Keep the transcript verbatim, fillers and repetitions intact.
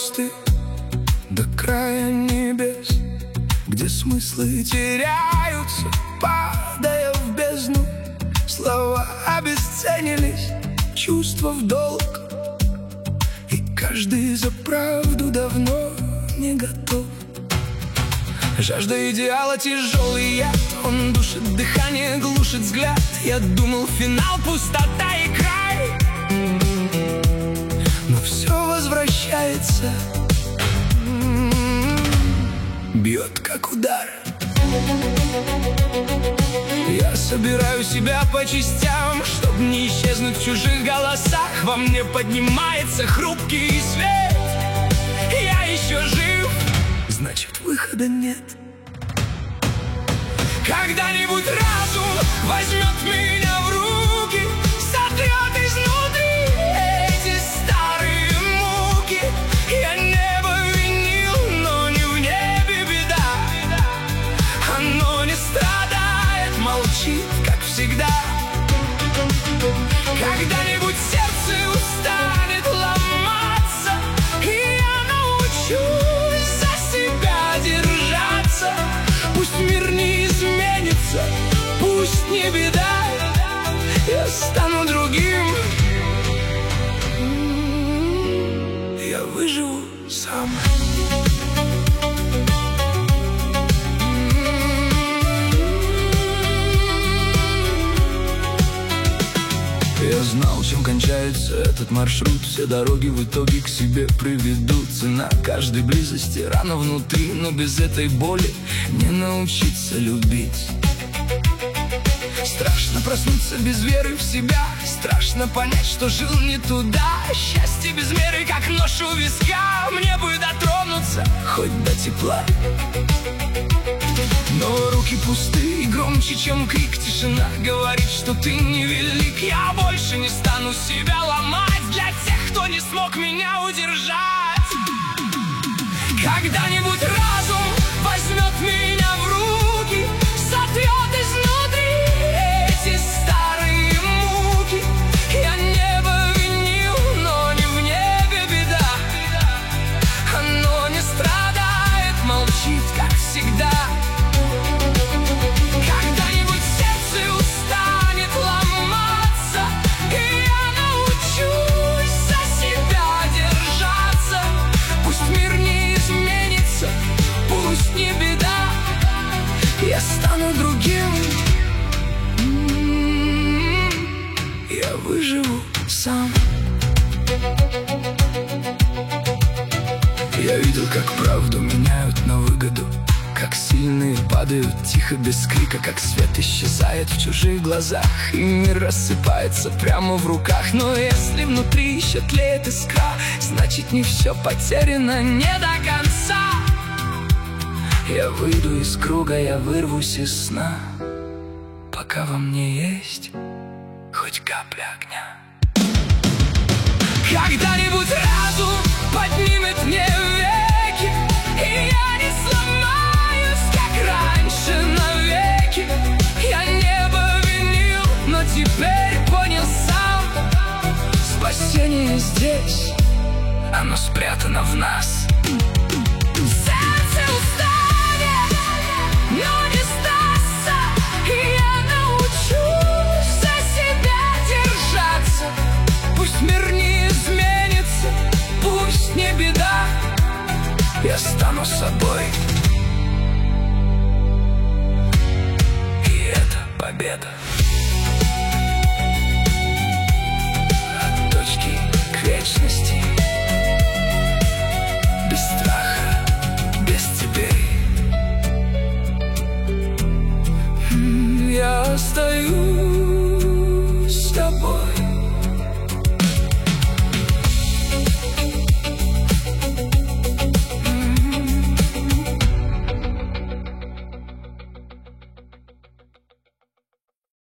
мосты до края небес, где смыслы теряются, падая в бездну. Слова обесценились, чувства в долг, и каждый за правду давно не готов. Жажда идеала тяжелый яд, он душит дыхание, глушит взгляд. Я думал, финал, пустота и край, но все возвращается, бьет как удар. Я собираю себя по частям, чтоб не исчезнуть в чужих голосах. Во мне поднимается хрупкий свет, я еще жив, значит выхода нет. Когда-нибудь разум возьмет меня в руки, сотрет изнутри эти старые муки. Я небо винил, но не в небе беда. Оно не страдает, молчит, как всегда. Когда-нибудь сердце устанет ломаться, и я научусь за себя держаться. Пусть мир не изменится, пусть не беда, я стану другим, я выживу сам. Я знал, чем кончается этот маршрут. Все дороги в итоге к себе приведут. Цена каждой близости рана внутри, но без этой боли не научиться любить. Страшно проснуться без веры в себя, страшно понять, что жил не туда. Счастье без меры, как нож у виска, мне бы дотронуться хоть до тепла. Но руки пусты и громче, чем крик. Тишина говорит, что ты невелик. Я больше не стану себя ломать для тех, кто не смог меня удержать. Когда-нибудь разум возьмет меня в руки, сотрет изнутри эти старые муки. Я небо винил, но не в небе беда. Оно не страдает, молчит, как всегда. Не беда, я стану другим, я выживу сам. Я видел, как правду меняют на выгоду, как сильные падают тихо, без крика, как свет исчезает в чужих глазах, и мир рассыпается прямо в руках. Но если внутри еще тлеет искра, значит не все потеряно, не до конца. Я выйду из круга, я вырвусь из сна, пока во мне есть хоть капля огня. Когда-нибудь разум поднимет мне веки, и я не сломаюсь, как раньше, навеки. Я небо винил, но теперь понял сам: спасение здесь, оно спрятано в нас. Сердце устало, но не сдастся, и я научусь за себя держаться. Пусть мир не изменится, пусть не беда, я стану собой, и это победа. От точки к вечности, без страха, без теперь. Я стою